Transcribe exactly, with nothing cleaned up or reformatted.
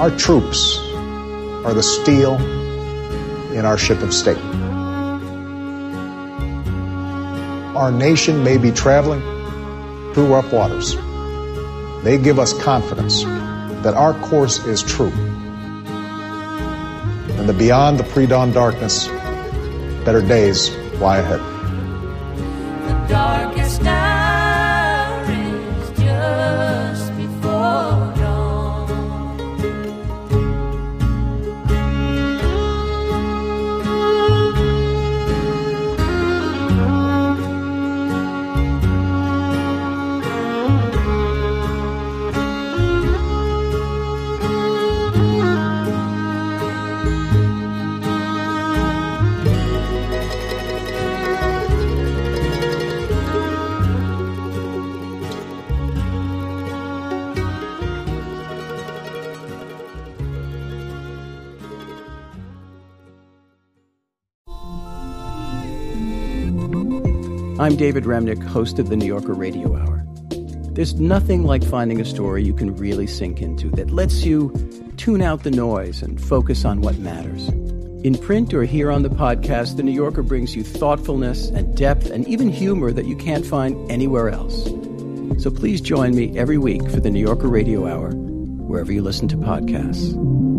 Our troops are the steel in our ship of state. Our nation may be traveling through rough waters. They give us confidence that our course is true and that beyond the pre-dawn darkness, better days lie ahead. The darkest hour is just before dawn. I'm David Remnick, host of the New Yorker Radio Hour. There's nothing like finding a story you can really sink into that lets you tune out the noise and focus on what matters. In print or here on the podcast, the New Yorker brings you thoughtfulness and depth and even humor that you can't find anywhere else. So please join me every week for the New Yorker Radio Hour, wherever you listen to podcasts.